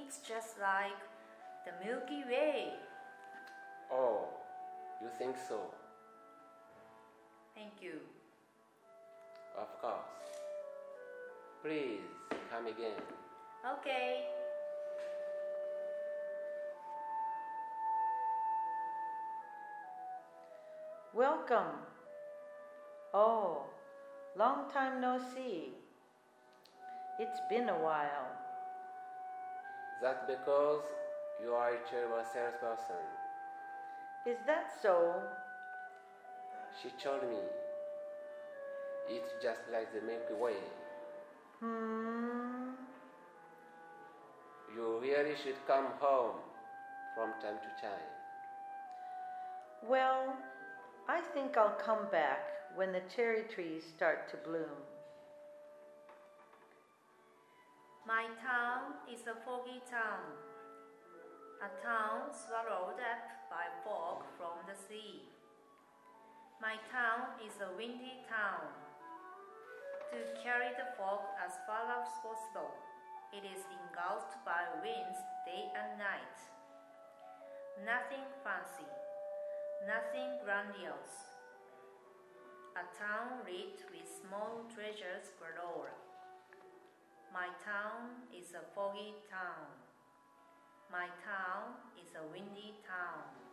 It's just like the Milky Way. Oh, you think so? Thank you. Of course. Please come again. Okay. Welcome. Oh, long time no see. It's been a while. That's because you are a terrible salesperson. Is that so? She told me. It's just like the Milky Way. You really should come home from time to time. Well, I think I'll come back when the cherry trees start to bloom. My town is a foggy town. A town swallowed up by fog from the sea. My town is a windy town. To carry the fog as far as possible, it is engulfed by winds day and night. Nothing fancy, nothing grandiose. A town lit with small treasures galore. My town is a foggy town. My town is a windy town.